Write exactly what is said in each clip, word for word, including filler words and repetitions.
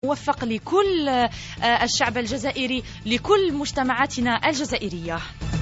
موفق لكل الشعب الجزائري، لكل مجتمعاتنا الجزائرية.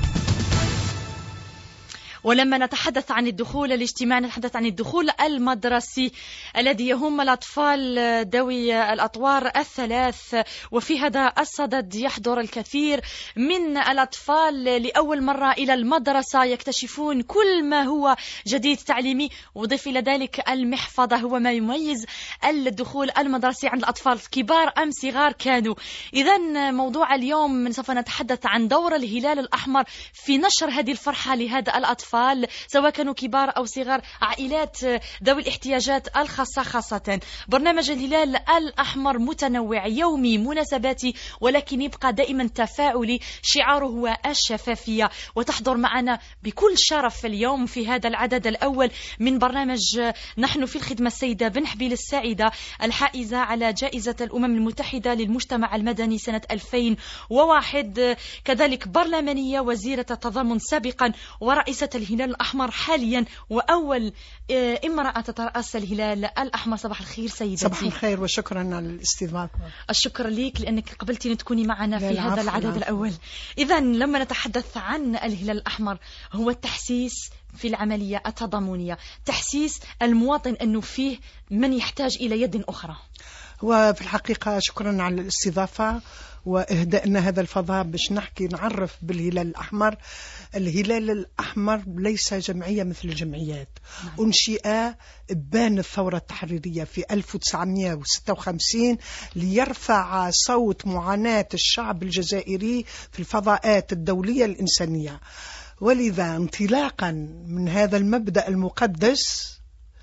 ولما نتحدث عن الدخول الاجتماعي نتحدث عن الدخول المدرسي الذي يهم الأطفال ذوي الأطوار الثلاث، وفي هذا الصدد يحضر الكثير من الأطفال لأول مرة إلى المدرسة، يكتشفون كل ما هو جديد تعليمي، وضيف إلى ذلك المحفظة هو ما يميز الدخول المدرسي عند الأطفال كبار أم صغار كانوا. إذن موضوع اليوم سوف نتحدث عن دور الهلال الأحمر في نشر هذه الفرحة لهذا الأطفال، سواء كانوا كبار أو صغار، عائلات ذوي الاحتياجات الخاصة. خاصة برنامج الهلال الأحمر متنوع يومي مناسباتي، ولكن يبقى دائما تفاعلي، شعاره هو الشفافية. وتحضر معنا بكل شرف اليوم في هذا العدد الأول من برنامج نحن في الخدمة السيدة بن حبيل السعيدة، الحائزة على جائزة الأمم المتحدة للمجتمع المدني سنة ألفين وواحد، كذلك برلمانية، وزيرة التضامن سابقا، ورئيسة الهلال الأحمر حاليا، وأول امرأة تترأس الهلال الأحمر. صباح الخير سيدتي. صباح الخير وشكرا على الاستضافة. الشكر ليك لأنك قبلتي تكوني معنا في هذا العدد العفو. الأول. إذن لما نتحدث عن الهلال الأحمر هو التحسيس في العملية التضامنية، تحسيس المواطن أنه فيه من يحتاج إلى يد أخرى. وفي الحقيقة شكرا على الاستضافة وإهدائنا هذا الفضاء باش نحكي نعرف بالهلال الأحمر. الهلال الأحمر ليس جمعية مثل الجمعيات. نعم. أنشئ بان الثورة التحريرية في ألف وتسعمئة وستة وخمسين ليرفع صوت معاناة الشعب الجزائري في الفضاءات الدولية الإنسانية، ولذا انطلاقا من هذا المبدأ المقدس،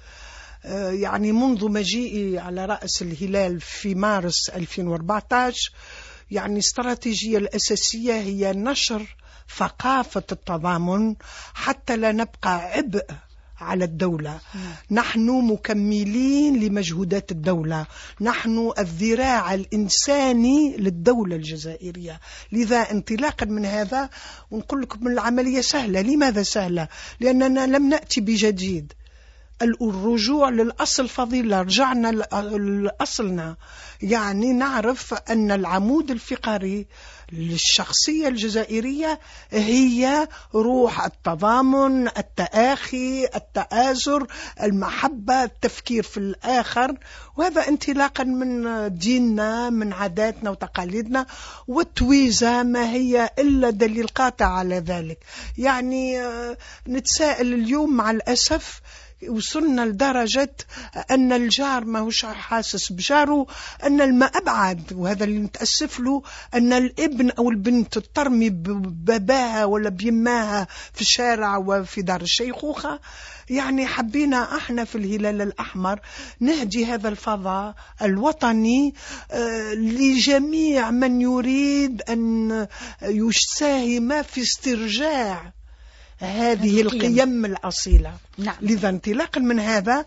يعني منذ مجيئي على رأس الهلال في مارس ألفين وأربعة عشر، يعني الاستراتيجية الأساسية هي نشر ثقافة التضامن حتى لا نبقى عبء على الدولة. نحن مكملين لمجهودات الدولة، نحن الذراع الإنساني للدولة الجزائرية. لذا انطلاقا من هذا ونقول لكم العملية سهلة. لماذا سهلة؟ لأننا لم نأتي بجديد، الرجوع للأصل فضيلة، رجعنا لأصلنا. يعني نعرف أن العمود الفقري للشخصية الجزائرية هي روح التضامن، التآخي، التآزر، المحبة، التفكير في الآخر، وهذا انطلاقا من ديننا، من عاداتنا وتقاليدنا. والتويزة ما هي إلا دليل قاطع على ذلك. يعني نتساءل اليوم مع الأسف وصلنا لدرجة أن الجار ما هوش حاسس بجاره، أن الماء أبعد، وهذا اللي نتأسف له، أن الابن أو البنت ترمي بباباها ولا بيماها في الشارع وفي دار الشيخوخة. يعني حبينا احنا في الهلال الأحمر نهدي هذا الفضاء الوطني لجميع من يريد أن يساهم في استرجاع هذه القيم الأصيلة. نعم. لذا انطلاقا من هذا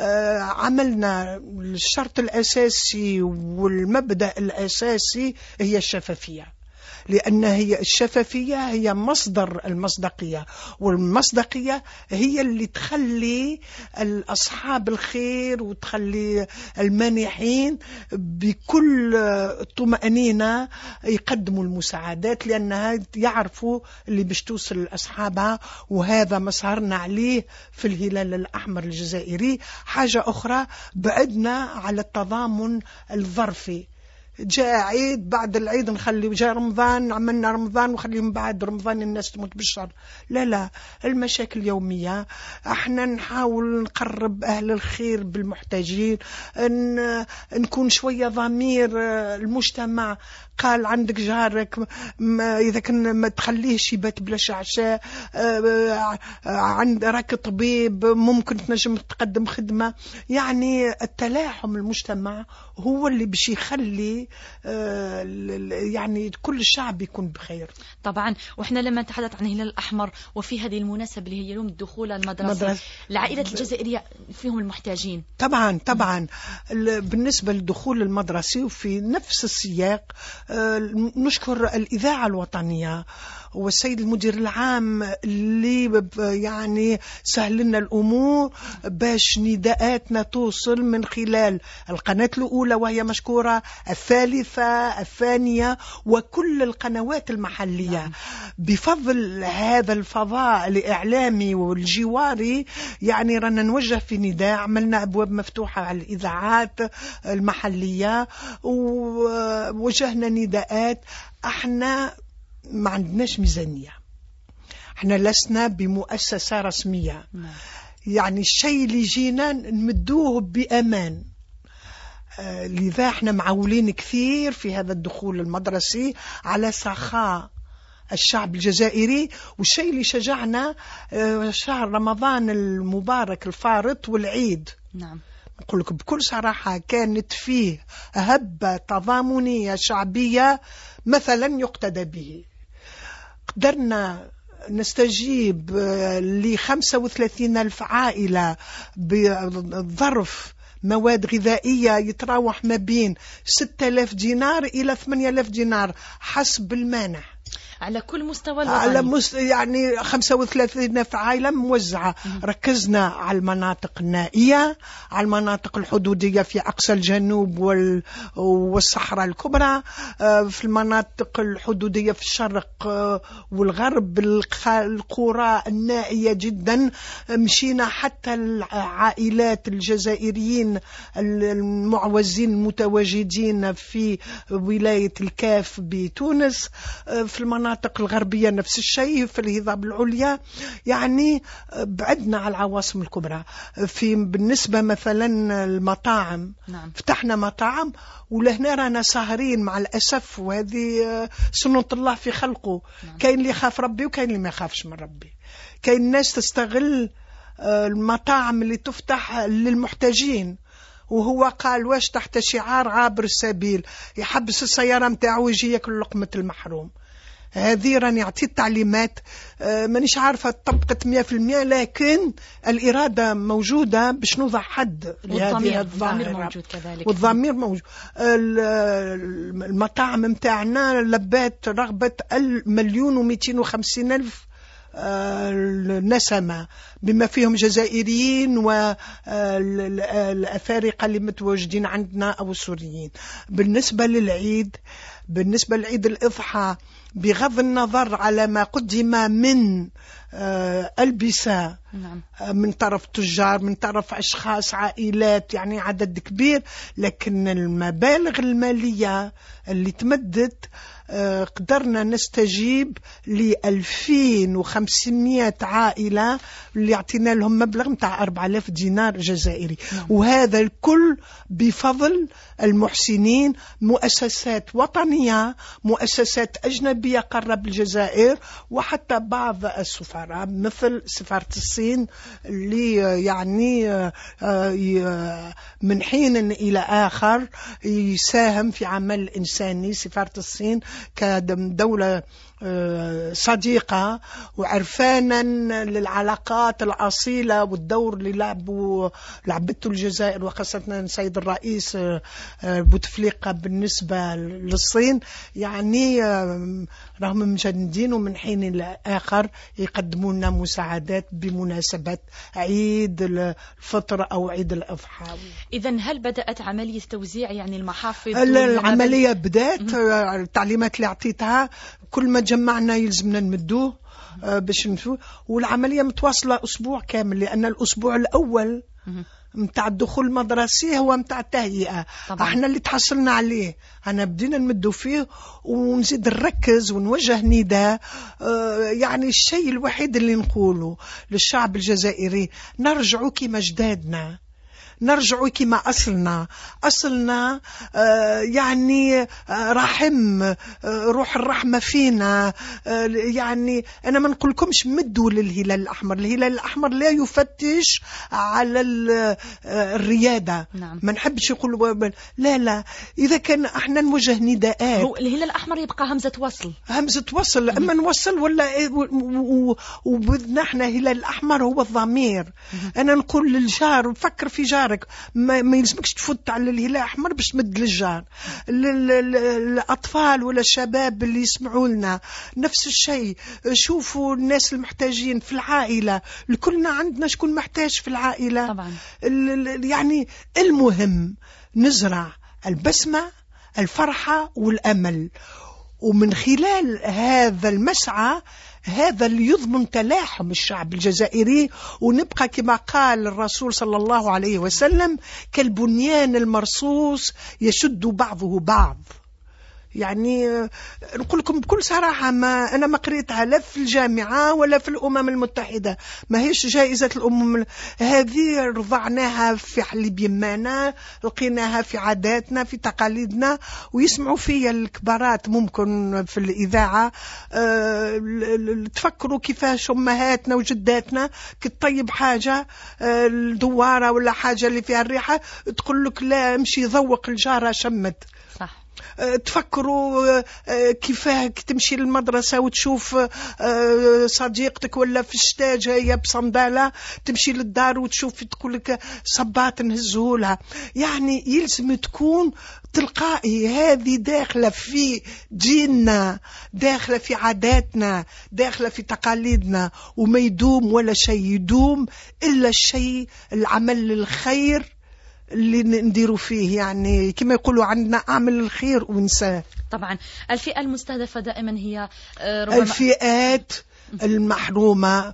عملنا الشرط الأساسي والمبدأ الأساسي هي الشفافية، لأن هي الشفافية هي مصدر المصداقية، والمصداقية هي اللي تخلي أصحاب الخير وتخلي المانحين بكل طمأنينة يقدموا المساعدات، لأنها يعرفوا اللي باش توصل لأصحابها. وهذا مسهرنا عليه في الهلال الأحمر الجزائري. حاجة أخرى، بعدنا على التضامن الظرفي. جاء عيد، بعد العيد نخلي جاء رمضان، عملنا رمضان وخليهم بعد رمضان الناس تموت بالشر. لا لا، المشاكل يومية. احنا نحاول نقرب أهل الخير بالمحتاجين، ان نكون شوية ضمير المجتمع. قال عندك جارك إذا كان ما تخليهش يبات بلا عشاء، عند راك طبيب ممكن تنجم تقدم خدمة. يعني التلاحم المجتمع هو اللي باش يخلي اللي يعني كل الشعب يكون بخير. طبعا. وإحنا لما نتحدث عن الهلال الأحمر وفي هذه المناسبة اللي هي يوم الدخول المدرسي مدرس... العائلة الجزائرية فيهم المحتاجين. طبعا طبعا بالنسبة للدخول المدرسي وفي نفس السياق نشكر الإذاعة الوطنية والسيد المدير العام اللي يعني سهل لنا الأمور باش نداءاتنا توصل من خلال القناة الأولى وهي مشكورة، الثالثة، الثانية، وكل القنوات المحلية. بفضل هذا الفضاء الإعلامي والجواري يعني رانا نوجه في نداء، عملنا أبواب مفتوحة على الإذاعات المحلية ووجهنا نداءات. احنا ما عندناش ميزانية، احنا لسنا بمؤسسة رسمية. نعم. يعني الشيء اللي جينا نمدوه بأمان. آه لذا احنا معولين كثير في هذا الدخول المدرسي على سخاء الشعب الجزائري. والشيء اللي شجعنا آه شهر رمضان المبارك الفارط والعيد. نعم. نقول لك بكل صراحة كانت فيه هبة تضامنية شعبية مثلا يقتدى به. قدرنا نستجيب ل خمسة وثلاثين ألف عائلة بظرف مواد غذائية يتراوح ما بين ستة آلاف دينار إلى ثمانية آلاف دينار حسب المانح على كل مستوى الوطني. على مست... يعني خمسة وثلاثين ألف عائلة موزعة. ركزنا على المناطق النائية، على المناطق الحدودية في أقصى الجنوب وال... والصحراء الكبرى، في المناطق الحدودية في الشرق والغرب، القرى النائية جدا. مشينا حتى العائلات الجزائريين المعوزين المتواجدين في ولاية الكاف بتونس، في المناطق المناطق الغربية نفس الشيء، في الهضاب العليا. يعني بعدنا على العواصم الكبرى. في بالنسبة مثلا المطاعم، نعم. فتحنا مطاعم ولهنا رانا ساهرين مع الأسف، وهذه سنة الله في خلقه. نعم. كاين اللي يخاف ربي وكاين اللي ما يخافش من ربي. كاين الناس تستغل المطاعم اللي تفتح للمحتاجين، وهو قال واش تحت شعار عابر السبيل يحبس السيارة متاعه ويجي ياكل لقمة المحروم. هذه راني عطيت تعليمات مانيش عارفة طبقت مية في المية، لكن الإرادة موجودة باش نوضع حد لهذه الظاهرة. موجود كذلك. والضمير موجود. المطاعم متاعنا لبات رغبة المليون ومئتين وخمسين ألف النسمة، بما فيهم جزائريين والأفارقة اللي متواجدين عندنا أو السوريين. بالنسبة للعيد، بالنسبة لعيد الإضحى، بغض النظر على ما قدم من ألبسة، نعم. من طرف تجار، من طرف أشخاص، عائلات، يعني عدد كبير، لكن المبالغ المالية اللي تمدت قدرنا نستجيب لألفين وخمسمائة عائلة اللي اعطينا لهم مبلغ متاع أربعة آلاف دينار جزائري. نعم. وهذا الكل بفضل المحسنين، مؤسسات وطنية، مؤسسات أجنبية قرب الجزائر، وحتى بعض السفراء مثل سفارة الصين اللي يعني من حين إلى آخر يساهم في عمل إنساني. سفارة الصين كدولة صديقة وعرفانا للعلاقات الأصيلة والدور اللي لعبوا لعبته الجزائر، وخاصة السيد الرئيس بوتفليقة بالنسبة للصين. يعني رغم مجندين ومن حين إلى آخر يقدمون لنا مساعدات بمناسبة عيد الفطر أو عيد الأضحى. إذن هل بدأت عملية توزيع يعني المحافظ؟ العملية بدأت. التعليمات اللي أعطيتها كل ما جمعنا يلزمنا نمدوه باش نشوف، والعملية متواصلة أسبوع كامل، لأن الأسبوع الأول متاع الدخول المدرسي هو متاع التهيئة. طبعا. احنا اللي تحصلنا عليه انا بدينا نمدو فيه ونزيد نركز ونوجه نداء. اه يعني الشيء الوحيد اللي نقوله للشعب الجزائري، نرجعوا كما جدادنا، نرجعوا كما أصلنا أصلنا آه يعني آه رحم، آه روح الرحمة فينا. آه يعني أنا ما نقولكمش مدوا للهلال الأحمر. الهلال الأحمر لا يفتش على الريادة. نعم. ما نحبش يقول لا لا، إذا كان احنا نوجه نداءات. هو الهلال الأحمر يبقى همزة وصل، همزة وصل. أما نوصل ولا وبدنا احنا هلال الأحمر هو الضمير. أنا نقول للجار فكر في جارك، ما, ما يلزمكش تفوت على الهلال الأحمر باش تمد للجار. الأطفال ولا الشباب اللي يسمعوا لنا نفس الشيء، شوفوا الناس المحتاجين في العائلة. كلنا عندنا شكون محتاج في العائلة طبعا. يعني المهم نزرع البسمة، الفرحة والأمل، ومن خلال هذا المسعى هذا اللي يضمن تلاحم الشعب الجزائري، ونبقى كما قال الرسول صلى الله عليه وسلم كالبنيان المرصوص يشد بعضه بعض. يعني نقول لكم بكل صراحة، ما أنا ما قريتها لا في الجامعة ولا في الأمم المتحدة، ما هيش جائزة الأمم. هذه رضعناها في حليب يمانا، لقيناها في عاداتنا في تقاليدنا، ويسمعوا فيها الكبارات ممكن في الإذاعة. أه تفكروا كيفاش أمهاتنا وجداتنا كتطيب حاجة أه الدوارة ولا حاجة اللي فيها الريحة، تقول لك لا امشي ذوق الجارة شمت. صح. تفكروا كيفاه تمشي للمدرسة وتشوف صديقتك ولا في الشتاء جاية بصندالة، تمشي للدار وتشوف تقولك صبات نهزهولها. يعني يلزم تكون تلقائي، هذه داخلة في ديننا، داخلة في عاداتنا، داخلة في تقاليدنا. وما يدوم ولا شيء يدوم إلا الشيء العمل الخير اللي نديروا فيه. يعني كما يقولوا عندنا أعمل الخير ونساه. طبعا الفئة المستهدفة دائما هي ربما الفئات المحرومة.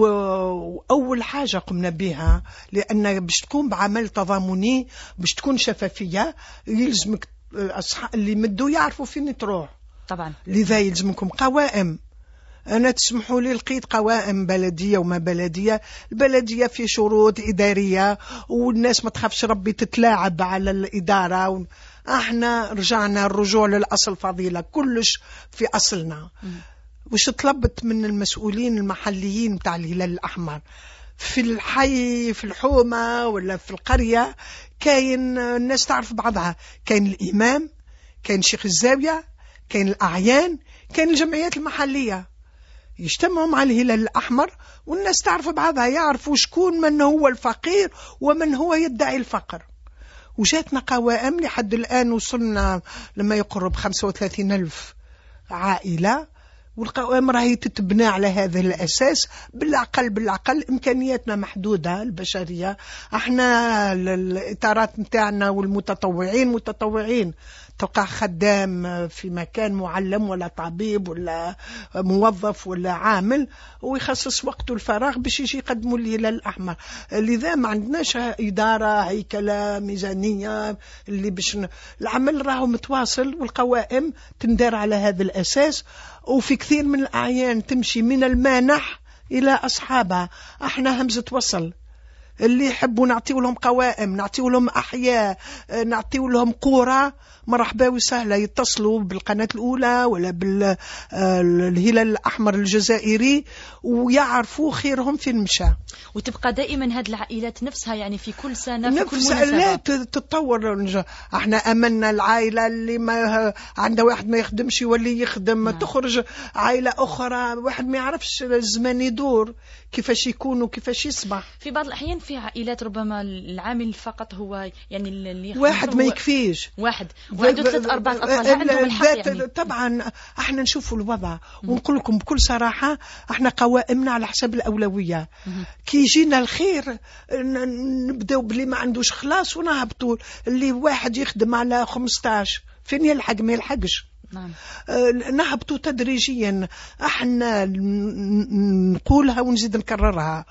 وأول حاجة قمنا بها، لأن باش تكون بعمل تضامني، باش تكون شفافية، يلزمك أصحاب اللي مدوا يعرفوا فين تروح. طبعا لذا يلزمكم قوائم. أنا تسمحوا لي لقيت قوائم بلدية وما بلدية. البلدية في شروط إدارية، والناس ما تخافش ربي تتلاعب على الإدارة. احنا رجعنا الرجوع للأصل فضيلة، كلش في أصلنا. وش طلبت من المسؤولين المحليين بتاع الهلال الأحمر في الحي، في الحومة ولا في القرية، كاين الناس تعرف بعضها، كاين الإمام، كاين شيخ الزاوية، كاين الأعيان، كاين الجمعيات المحلية، يجتمعوا مع الهلال الأحمر والناس تعرف بعضها، يعرفوا شكون من هو الفقير ومن هو يدعي الفقر. وجاتنا قوائم لحد الآن وصلنا لما يقرب خمسة وثلاثين ألف عائلة، والقوائم راهي تتبنى على هذا الأساس. بالعقل بالعقل إمكانياتنا محدودة البشرية، احنا الإطارات متاعنا والمتطوعين متطوعين. تلقى خدام في مكان، معلم ولا طبيب ولا موظف ولا عامل، ويخصص وقته الفراغ باش يجي يقدموا الهلال الأحمر. لذا ما عندناش إدارة، هيكلة، ميزانية اللي باش العمل راهو متواصل، والقوائم تندار على هذا الأساس. وفي كثير من الأعيان تمشي من المانح إلى أصحابها. احنا همزة وصل، اللي يحبوا نعطيو لهم قوائم، نعطيو لهم أحياء، نعطيو لهم قرى، مرحبا وسهلا، يتصلوا بالقناة الأولى ولا بالهلال الأحمر الجزائري ويعرفوا خيرهم فين مشى. وتبقى دائما هذه العائلات نفسها، يعني في كل سنة في كل مناسبة لا تتطور. احنا أمنا العائلة اللي ما عندها واحد ما يخدمش يولي يخدم. نعم. تخرج عائلة أخرى، واحد ما يعرفش الزمان يدور كيفاش يكون وكيفاش يصبح. في بعض الأحيان في عائلات ربما العامل فقط هو يعني اللي واحد ما يكفيش، واحد وعنده ثلاث أربعة أطفال عندهم الحق. يعني. طبعا احنا نشوفوا الوضع ونقول لكم بكل صراحة، احنا قوائمنا على حسب الأولوية. كي يجينا الخير نبداو بلي ما عندوش خلاص ونهبطوا. اللي واحد يخدم على خمسطاش فين يلحق؟ ما يلحقش. نعم. نهبطوا تدريجيا. احنا نقولها ونزيد نكررها،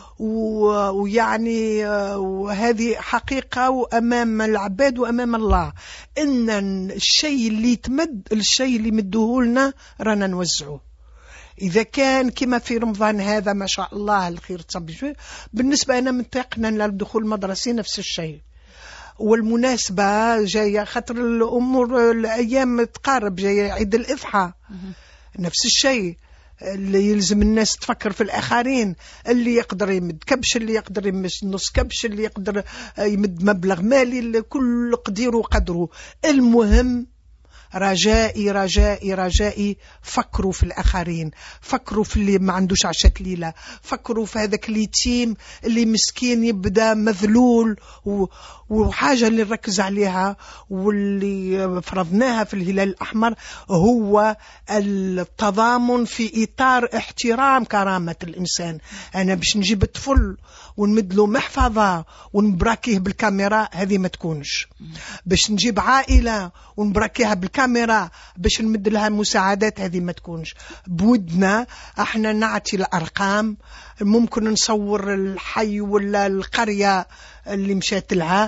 ويعني وهذه حقيقة وأمام العباد وأمام الله، إن الشيء اللي يتمد، الشيء اللي مدوه لنا رانا نوزعوه. إذا كان كما في رمضان هذا ما شاء الله الخير تصب. بالنسبة أنا منطقنا للدخول المدرسي نفس الشيء. والمناسبة جاية خاطر الأمور الأيام تقارب، جاية عيد الإضحى نفس الشيء. اللي يلزم الناس تفكر في الآخرين، اللي يقدر يمد كبش، اللي يقدر يمد نص كبش، اللي يقدر يمد مبلغ مالي، كل قدير وقدره. المهم رجائي رجائي رجائي فكروا في الآخرين، فكروا في اللي ما عندوش عشاء ليلة، فكروا في هذاك اليتيم اللي مسكين يبدأ مذلول. وحاجة اللي نركز عليها واللي فرضناها في الهلال الأحمر هو التضامن في إطار احترام كرامة الإنسان. أنا باش نجيب الطفل ونمدله محفظة ونبراكيه بالكاميرا، هذه ما تكونش. باش نجيب عائلة ونبراكيها بالكاميرا باش نمد لها مساعدات، هذه ما تكونش. بودنا احنا نعطي الأرقام، ممكن نصور الحي ولا القرية اللي مشات لها،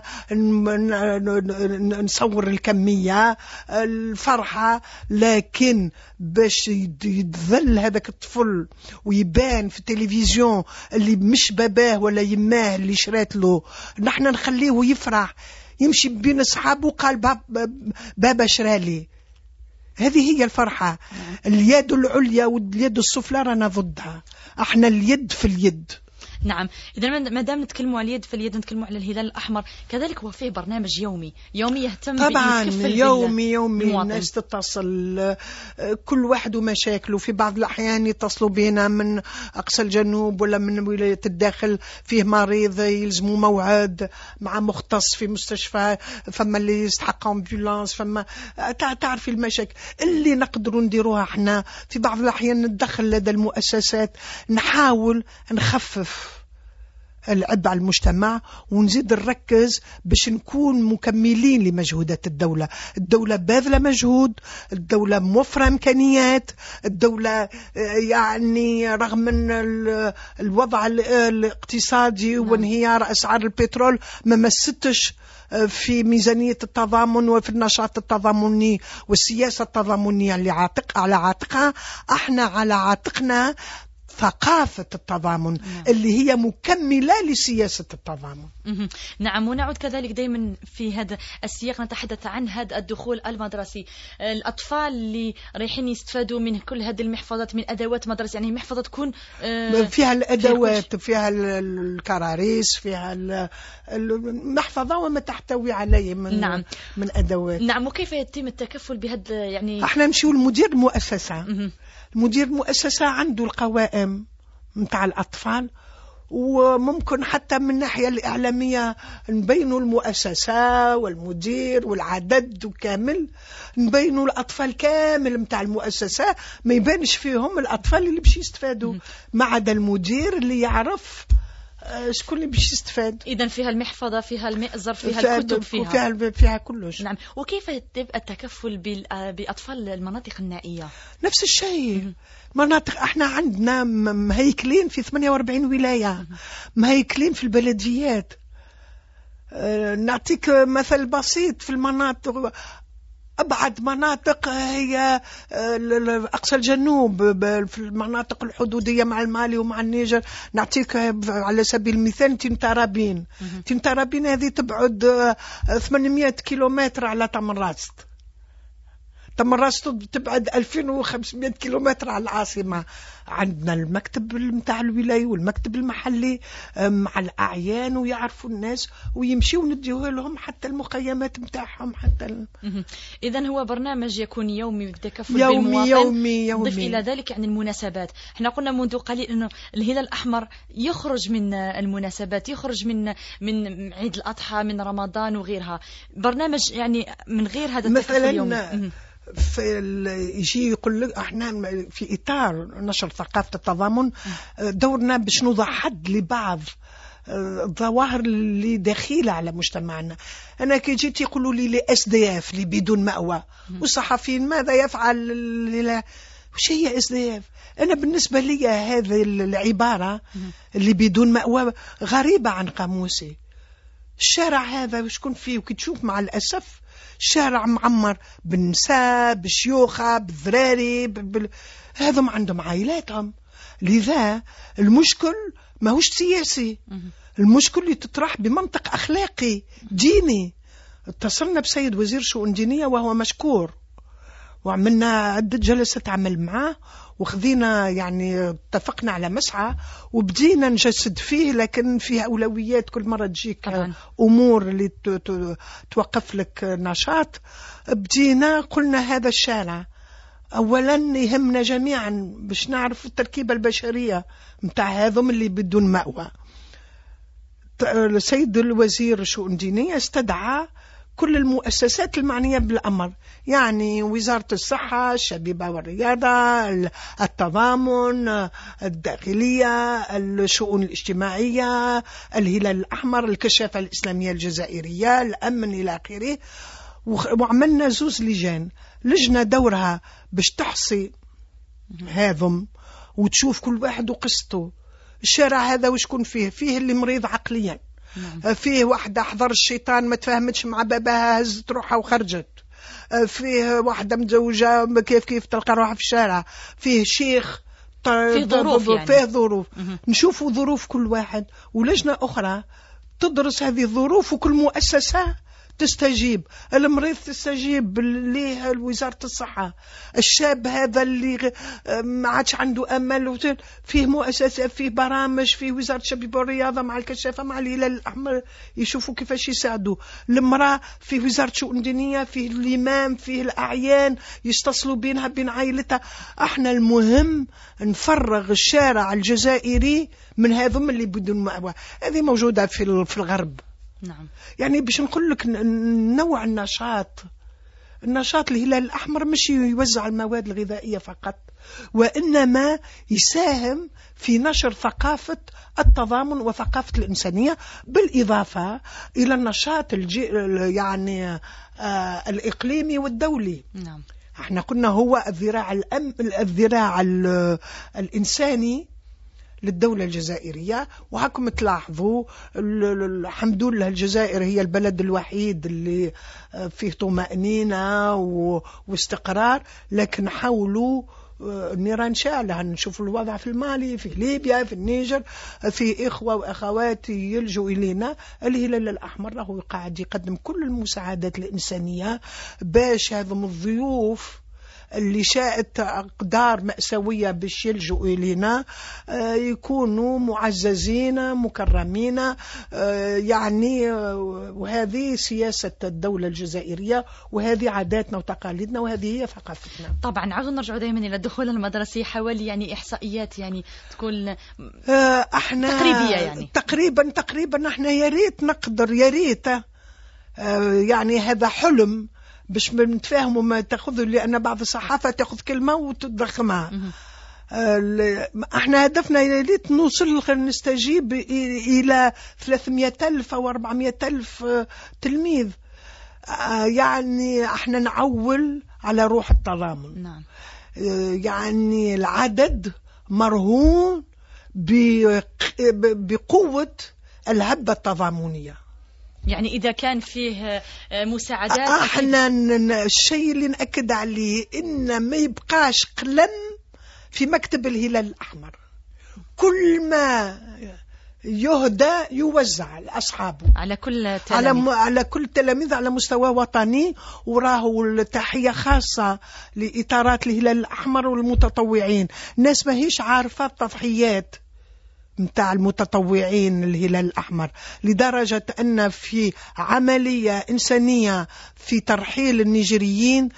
نصور الكمية الفرحة، لكن باش يتذل هذاك الطفل ويبان في التلفزيون اللي مش باباه ولا يماه اللي شرات له، نحن نخليه يفرح يمشي بين أصحابه قال بابا شرالي. هذه هي الفرحة. اليد العليا واليد السفلى رانا ضدها، احنا اليد في اليد. نعم. إذا ما دام نتكلموا على اليد في اليد نتكلموا على الهلال الأحمر، كذلك هو فيه برنامج يومي يومي يهتم طبعا يومي يومي المواطن. الناس تتصل كل واحد ومشاكله. في بعض الأحيان يتصلوا بنا من أقصى الجنوب ولا من ولاية الداخل، فيه مريض يلزموا موعد مع مختص في مستشفى، فما اللي يستحق أمبولانس، فما تعرفي المشاكل اللي نقدروا نديروها. احنا في بعض الأحيان ندخل لدى المؤسسات، نحاول نخفف العبء على المجتمع ونزيد نركز باش نكون مكملين لمجهودات الدولة. الدولة باذلة مجهود، الدولة موفرة إمكانيات، الدولة يعني رغم من الوضع الاقتصادي وانهيار أسعار البترول ما مستش في ميزانية التضامن وفي النشاط التضامني والسياسة التضامنية اللي عاتق على عاتقها. احنا على عاتقنا ثقافة التضامن. نعم. اللي هي مكملة لسياسة التضامن. نعم. ونعود كذلك دائما في هذا السياق نتحدث عن هذا الدخول المدرسي. الأطفال اللي رايحين يستفادوا من كل هذه المحفظات من أدوات مدرسة، يعني محفظة تكون فيها الأدوات، فيها الكراريس، فيها المحفظة وما تحتوي عليه من نعم. من أدوات. نعم. وكيف يتم التكفل بهذا؟ يعني احنا نمشيو لمدير المؤسسة. مدير المؤسسة عنده القوائم متاع الأطفال، وممكن حتى من الناحية الإعلامية نبينوا المؤسسة والمدير والعدد وكامل، نبينوا الأطفال كامل متاع المؤسسة، ما يبانش فيهم الأطفال اللي بيش يستفادوا ما عدا المدير اللي يعرف شكون اللي باش يستفاد. إذا فيها المحفظة، فيها المئزر، فيها, فيها الكتب، فيها فيها, فيها كلش. نعم. وكيف يتم التكفل بأطفال المناطق النائية؟ نفس الشيء. مناطق احنا عندنا مهيكلين في ثمانية وأربعين ولاية، مهيكلين في البلديات. اه نعطيك مثل بسيط. في المناطق أبعد مناطق هي أقصى الجنوب، في المناطق الحدودية مع المالي ومع النيجر. نعطيك على سبيل المثال تيمترابين. تيمترابين هذه تبعد ثمانمائة كيلومتر على تمراست. تمراست تبعد ألفين وخمسمائة كيلومتر على العاصمة. عندنا المكتب متاع الولاية والمكتب المحلي مع الأعيان ويعرفوا الناس ويمشيوا نديوه لهم حتى المخيمات متاعهم حتى ال... إذن هو برنامج يكون يومي بالتكفل يومي بالمواطن. يومي يومي. ضيف إلى ذلك يعني المناسبات. احنا قلنا منذ قليل إنه الهلال الأحمر يخرج من المناسبات، يخرج من من عيد الأضحى، من رمضان وغيرها. برنامج يعني من غير هذا التكفل اليومي. في يجي يقول لك احنا في اطار نشر ثقافه التضامن دورنا باش نوضع حد لبعض الظواهر اللي دخيله على مجتمعنا. انا كي جيت يقولوا لي لي اس دي اف اللي بدون مأوى، والصحفيين ماذا يفعل؟ وش هي اس دي اف؟ انا بالنسبه لي هذه العباره اللي بدون مأوى غريبه عن قاموسي. الشارع هذا وشكون فيه؟ وكي تشوف مع الاسف الشارع معمر بالنساء بالشيوخة بالذراري بال... هذم عندهم عائلاتهم. لذا المشكل ما هوش سياسي، المشكل اللي تطرح بمنطق أخلاقي ديني. اتصلنا بسيد وزير شؤون دينية وهو مشكور، وعملنا عدة جلسات عمل معاه، وخذينا يعني اتفقنا على مسعى وبدينا نجسد فيه، لكن فيه أولويات كل مرة تجيك طبعا. أمور اللي توقف لك نشاط. بدينا قلنا هذا الشارع أولا يهمنا جميعا باش نعرف التركيبة البشرية متاع هذم اللي بدون مأوى. السيد الوزير شؤون دينية استدعى كل المؤسسات المعنية بالأمر، يعني وزارة الصحة، الشبيبة والرياضة، التضامن، الداخلية، الشؤون الاجتماعية، الهلال الأحمر، الكشافة الإسلامية الجزائرية، الأمن إلى آخره. وعملنا زوز لجان، لجنة دورها باش تحصي هذم وتشوف كل واحد وقصته. الشارع هذا وشكون فيه؟ فيه اللي مريض عقليا، نعم. فيه واحدة حضر الشيطان ما تفاهمتش مع باباها هزت روحها وخرجت، فيه واحدة متزوجة كيف كيف تلقى روحها في الشارع، فيه شيخ فيه ظروف يعني. فيه ظروف. نشوفوا ظروف كل واحد، ولجنة أخرى تدرس هذه الظروف، وكل مؤسسة تستجيب. المريض تستجيب ليه وزارة الصحة، الشاب هذا اللي ما عادش عنده أمل فيه مؤسسة، فيه برامج، فيه وزارة الشباب والرياضة مع الكشافة مع الهلال الأحمر يشوفوا كيفاش يساعدوا. المرأة فيه وزارة شؤون دينية، فيه الإمام، فيه الأعيان يستصلوا بينها بين عائلتها. احنا المهم نفرغ الشارع الجزائري من هذم اللي بدون مأوى. هذه موجودة في في الغرب. نعم. يعني باش نقول لك نوع النشاط، النشاط الهلال الأحمر مش يوزع المواد الغذائية فقط، وإنما يساهم في نشر ثقافة التضامن وثقافة الإنسانية، بالإضافة إلى النشاط الجي يعني آه الإقليمي والدولي. نعم. احنا قلنا هو الذراع الأم الذراع الإنساني للدولة الجزائرية. وهاكم تلاحظوا الحمد لله الجزائر هي البلد الوحيد اللي فيه طمأنينة واستقرار، لكن حاولوا النيران شاعلة. نشوف الوضع في المالي، في ليبيا، في النيجر، في إخوة وأخوات يلجوا إلينا. الهلال الأحمر راهو قاعد يقدم كل المساعدات الإنسانية باش هذم الضيوف اللي شاءت أقدار مأساوية باش يلجوا إلينا يكونوا معززين مكرمين. يعني وهذه سياسة الدولة الجزائرية، وهذه عاداتنا وتقاليدنا، وهذه هي ثقافتنا. طبعا عاوز نرجع دائما إلى الدخول المدرسي، حوالي يعني إحصائيات يعني تكون احنا تقريبية يعني تقريبا تقريبا احنا يا ريت نقدر، يا ريت يعني هذا حلم باش نتفاهموا ما تاخذوا، لأن بعض الصحافة تاخذ كلمة وتضخمها. احنا هدفنا يا ريت نوصل نستجيب إلى ثلاثمئة ألف أو أربعمئة ألف تلميذ. يعني احنا نعول على روح التضامن. نعم. يعني العدد مرهون بقوة الهبة التضامنية. يعني إذا كان فيه مساعدات، احنا الشيء اللي نأكد عليه إن ما يبقاش قلم في مكتب الهلال الأحمر، كل ما يهدى يوزع لأصحابه على كل تلاميذ. على, على كل تلاميذ على مستوى وطني. وراه التحية خاصة لإطارات الهلال الأحمر والمتطوعين. الناس ما هيش عارفة التضحيات متاع المتطوعين الهلال الأحمر، لدرجة أن في عملية إنسانية في ترحيل النيجيريين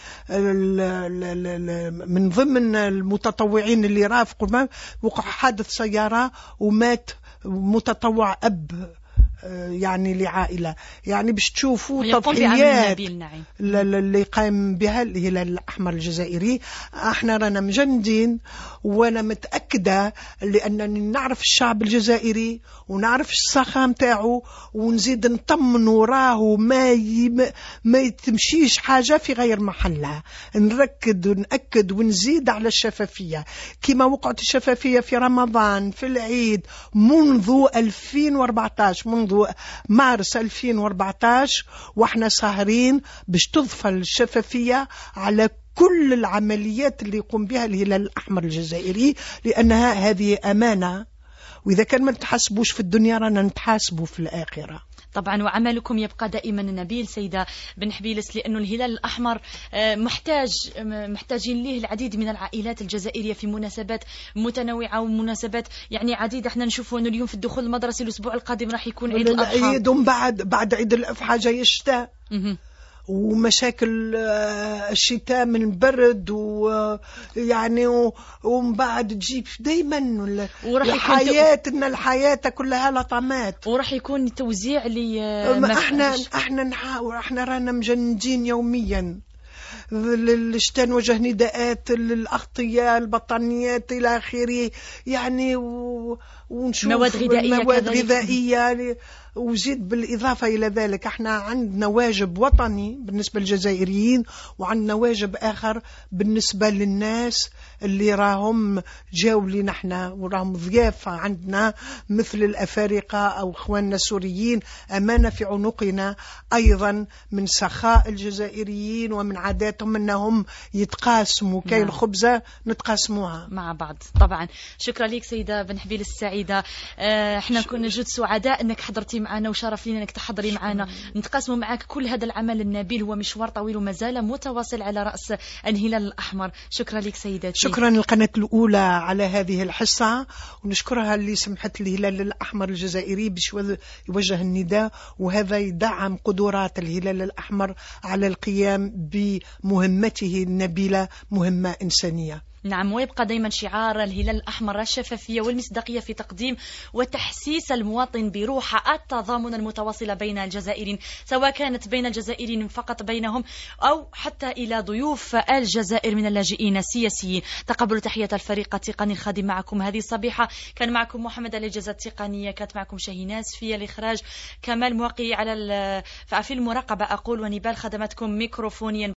من ضمن المتطوعين اللي رافقوا وقع حادث سيارة ومات متطوع أب يعني لعائلة. يعني باش تشوفوا تضحيات اللي قام بها الهلال الأحمر الجزائري. احنا رانا مجندين، وانا متأكدة لأنني نعرف الشعب الجزائري ونعرف السخاء متاعه، ونزيد نطمن وراه ما ي... ما يتمشيش حاجة في غير محلها. نركد ونأكد ونزيد على الشفافية كما وقعت الشفافية في رمضان، في العيد، منذ ألفين وأربعة عشر، منذ منذ مارس ألفين وأربعطاش واحنا ساهرين باش تضفى الشفافية على كل العمليات اللي يقوم بها الهلال الأحمر الجزائري، لأنها هذه أمانة، وإذا كان ما نتحاسبوش في الدنيا رانا نتحاسبوا في الآخرة. طبعا وعملكم يبقى دائما نبيل سيدة بن حبيلس، لأنه الهلال الأحمر محتاج محتاجين له العديد من العائلات الجزائرية في مناسبات متنوعة ومناسبات يعني عديدة. احنا نشوفوا أنه اليوم في الدخول المدرسي الأسبوع القادم راح يكون عيد الأضحى، عيد بعد بعد عيد الأضحى جاي الشتاء ومشاكل الشتاء من البرد ويعني ومن بعد تجيب دايما حياتنا الحياة كلها لطمات، وراح يكون توزيع لي احنا احنا نحاول، احنا رانا مجندين يوميا الشتاء، نوجه نداءات للأغطية البطانيات إلى آخره يعني، ونشوف مواد غذائية مواد غذائية وزيد بالإضافة إلى ذلك احنا عندنا واجب وطني بالنسبة للجزائريين، وعندنا واجب آخر بالنسبة للناس اللي راهم جاو لي نحنا وراهم ضيافة عندنا مثل الأفارقة أو إخواننا السوريين. أمانة في عنقنا أيضا من سخاء الجزائريين ومن عاداتهم أنهم يتقاسموا كي الخبزة نتقاسموها مع بعض. طبعا شكرا لك سيدة بن حبيل السعيدة، اه احنا كنا جد سعداء انك حضرتي معنا وشرف لنا انك تحضري معنا نتقاسموا معك كل هذا العمل النبيل. هو مشوار طويل وما زال متواصل على رأس الهلال الأحمر. شكرا لك سيداتي. شكرا للقناة الأولى على هذه الحصة، ونشكرها اللي سمحت الهلال الأحمر الجزائري باش يوجه النداء، وهذا يدعم قدرات الهلال الأحمر على القيام بمهمته النبيلة، مهمة إنسانية. نعم، ويبقى دائما شعار الهلال الأحمر الشفافية والمصداقية في تقديم وتحسيس المواطن بروح التضامن المتواصلة بين الجزائريين، سواء كانت بين الجزائريين فقط بينهم أو حتى إلى ضيوف الجزائر من اللاجئين السياسيين. تقبلوا تحية الفريق التقني الخادم معكم هذه الصبيحة، كان معكم محمد على الإجازة التقنية، كانت معكم شاهيناز في الإخراج، كمال موقي على في المراقبة أقول، ونبال خدمتكم ميكروفونيا.